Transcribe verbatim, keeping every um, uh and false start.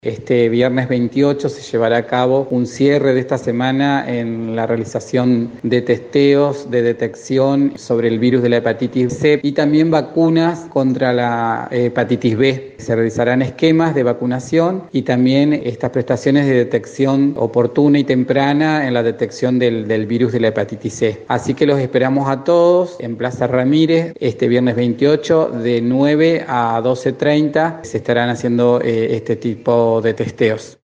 Este viernes veintiocho se llevará a cabo un cierre de esta semana en la realización de testeos de detección sobre el virus de la hepatitis C y también vacunas contra la hepatitis B. Se realizarán esquemas de vacunación y también estas prestaciones de detección oportuna y temprana en la detección del, del virus de la hepatitis C. Así que los esperamos a todos en Plaza Ramírez este viernes veintiocho de nueve a doce treinta. Se estarán haciendo eh, este tipo de testeos.